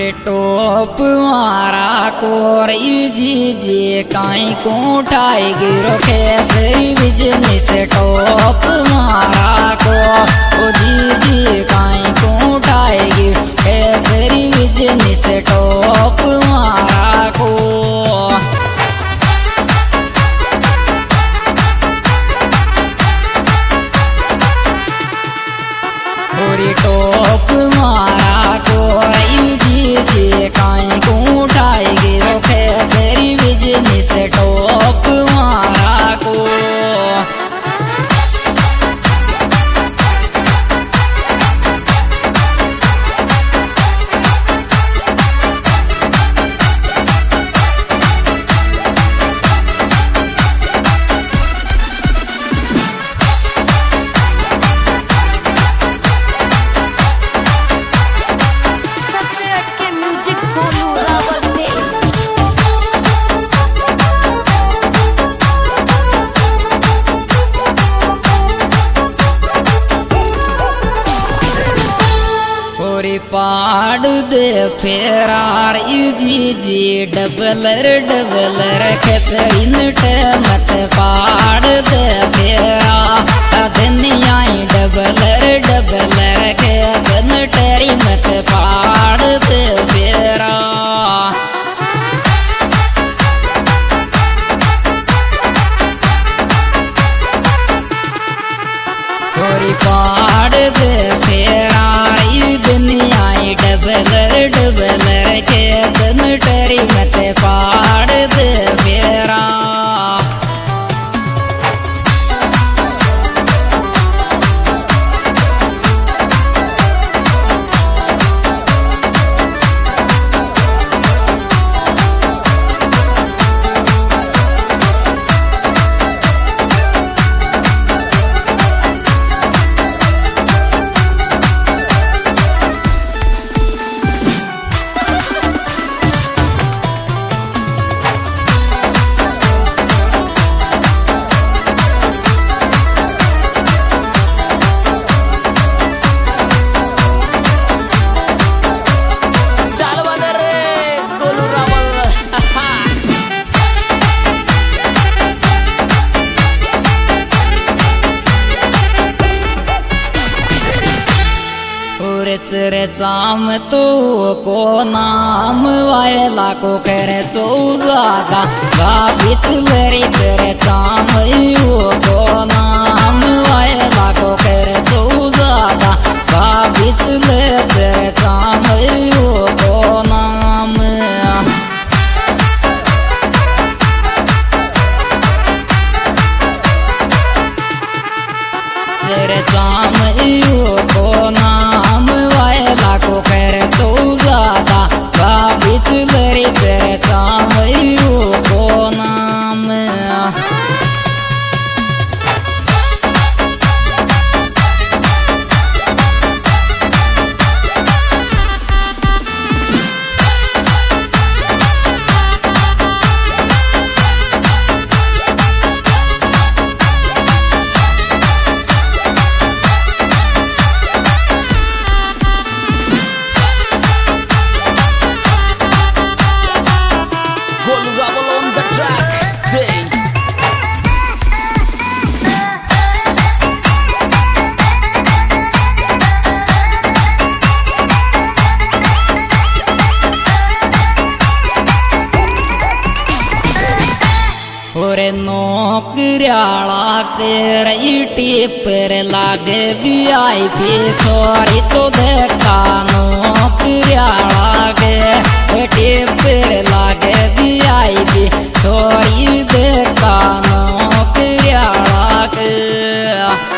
टोप मारा कोरी जी काई को उठाई गिरो खेतरी बिजनेस टोप मारा को ओ जी काई को उठाई गिरो खेतरी बिजनेस टोप मारा को टोप मारा कोई जी काई को उठाई गिरो खेतरी बिजनेस टोप मारा को पाड़ दे फेरार जी डबलर खेतरीन मत पाड़ दे फेरा धनिया डबलर के बन टेरी मत पाड़ दे फेरा पाड़ दे फेरा दुनिया डबलर के बन टेरी मत पाड़ दे फेरा रे चाम तो को नाम वायला को करे चौजादा गाबित लरी तेरे चाम को नाम वायला को करे चौजादा गाबित ले तेरे चाम को नाम तेरे चाम को नाम को करे तो ज्यादा गाबित लरी तेरे चाम को नाम नौकरियाला तेरी टिपर लागे VIP छोरी तो देखा नौकरियाला के टिपर लागे VIP छोरी देखा नौकरियाला के